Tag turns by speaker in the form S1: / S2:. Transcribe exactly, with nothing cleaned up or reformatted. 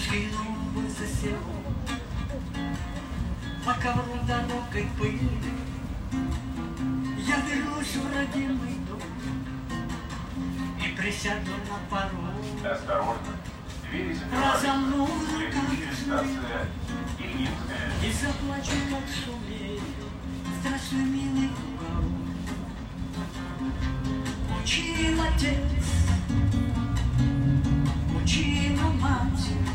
S1: Спину засел по ковру дорогой пыльной. Я вернусь в родимый дом и присяду на порог.
S2: Осторожно, двери
S1: Разомну
S2: закрываются. Следующая станция Ильинская.
S1: и заплачу, как сумею. Здравствуй, милый уголок. Учил отец, учила мать,